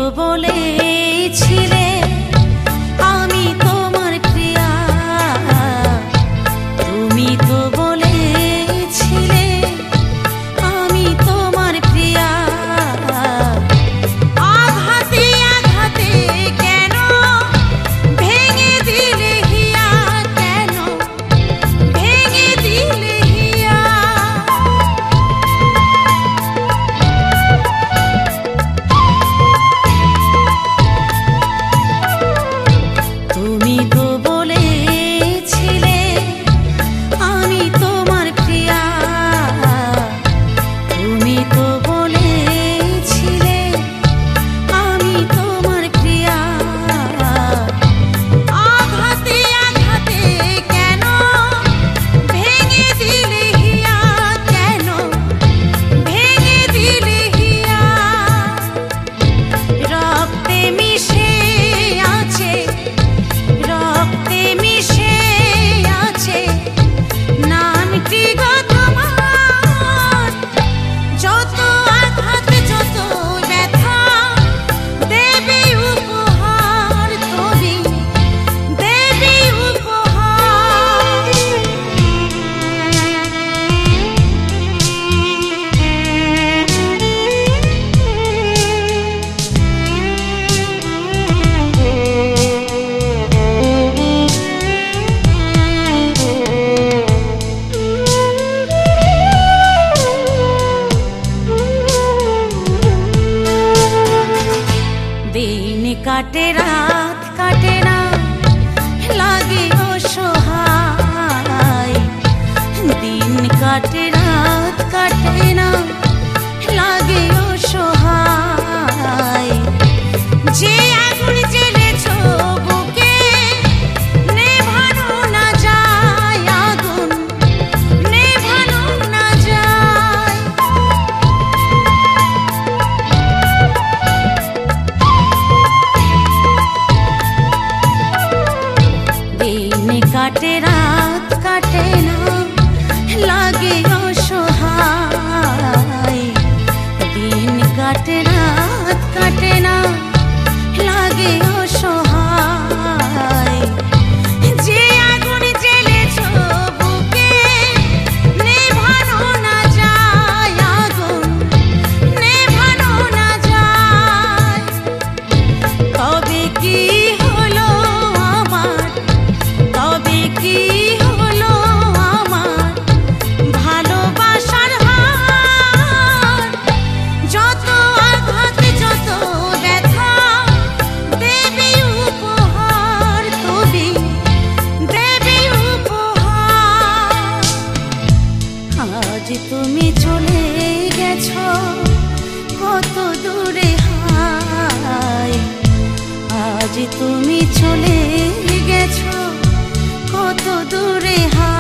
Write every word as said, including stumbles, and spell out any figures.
বলেছিলে আমি তোমার প্রিয়া, তুমি তো বলেছিলে আমি তোমার প্রিয়া। আঘাতে আঘাতে কেন ভেঙে দিলে হিয়া, কেন ভেঙে দিলে হিয়া। তুমি তো বলেছিলে আমি তোমার প্রিয়া, তুমি তো বলেছিলে আমি তোমার প্রিয়া। আঘাতে আঘাতে কেন ভেঙে দিলে হিয়া, কেন ভেঙে দিলে হিয়া। রক্তে মিশে আছে, রক্তে মিশে আছে নামটি গো তোমার। যত আঘাত যত ব্যথা দেবে উপহার, তুমি দেবে উপহার। দিন কাটে রাত কাটে না, লাগে অসহায়। দিন কাটে রাত কাটে না, লাগে অসহায়। যে আগুন জ্বেলেছো বুকে নেভানো না যায়, আগুন নেভানো না যায়। দিন কাটে রাত কাটে না, লাগে অসহায়। দিন কাটে রাত কাটে না, লাগে অসহায়। যে আগুন জ্বেলেছো বুকে নেভানো না যায়, আগুন নেভানো না যায়। তবে কি হলো আমার, তবে কি হলো আমার ভালোবাসার হার। যত আঘাত যত ব্যথা দেবে উপহার, তুমি দেবে উপহার। আজ তুমি চলে গেছো কত দূরে হায়, আজ তুমি চলে গেছো কত দূরে হায়।